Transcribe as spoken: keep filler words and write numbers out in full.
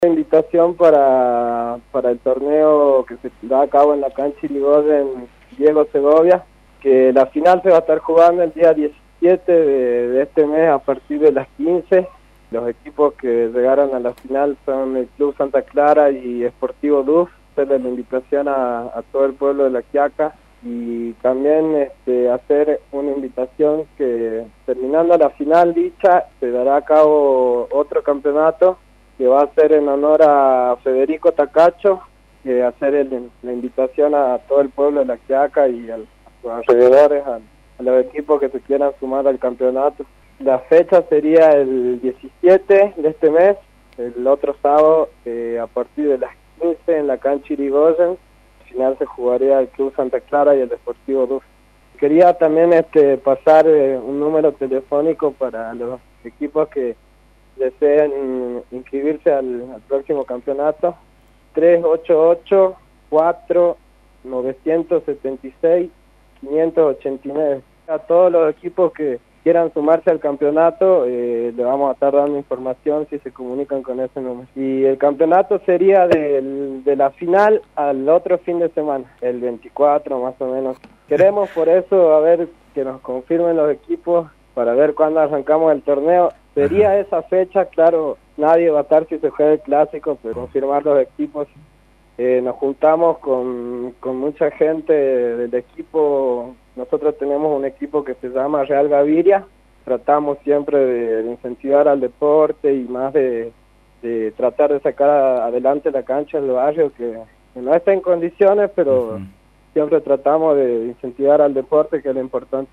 Invitación para, para el torneo que se da a cabo en la cancha Irigoyen Diego Segovia, que la final se va a estar jugando el día diecisiete de, de este mes a partir de las quince. Los equipos que llegaron a la final son el Club Santa Clara y Sportivo Duf. Hacerle la invitación a, a todo el pueblo de La Quiaca y también este, hacer una invitación que terminando la final dicha se dará a cabo otro campeonato que va a ser en honor a Federico Tacacho, que hacer el, la invitación a todo el pueblo de La Quiaca y al, a sus alrededores, a, a los equipos que se quieran sumar al campeonato. La fecha sería el diecisiete de este mes, el otro sábado, eh, a partir de las quince en la cancha Irigoyen. Al final se jugaría el Club Santa Clara y el Deportivo Duf. Quería también este, pasar eh, un número telefónico para los equipos que deseen inscribirse al, al próximo campeonato: tres ocho ocho, cuatro nueve siete seis, cinco ocho nueve. A todos los equipos que quieran sumarse al campeonato, eh, le vamos a estar dando información si se comunican con ese número. Y el campeonato sería del, de la final al otro fin de semana, el veinticuatro más o menos. Queremos por eso a ver que nos confirmen los equipos para ver cuándo arrancamos el torneo. Sería Ajá. esa fecha, claro, nadie va a estar si se juega el clásico, pero confirmar los equipos. Eh, nos juntamos con, con mucha gente del equipo. Nosotros tenemos un equipo que se llama Real Gaviria. Tratamos siempre de, de incentivar al deporte y más de, de tratar de sacar adelante la cancha del barrio, que, que no está en condiciones, pero uh-huh. siempre tratamos de incentivar al deporte, que es lo importante.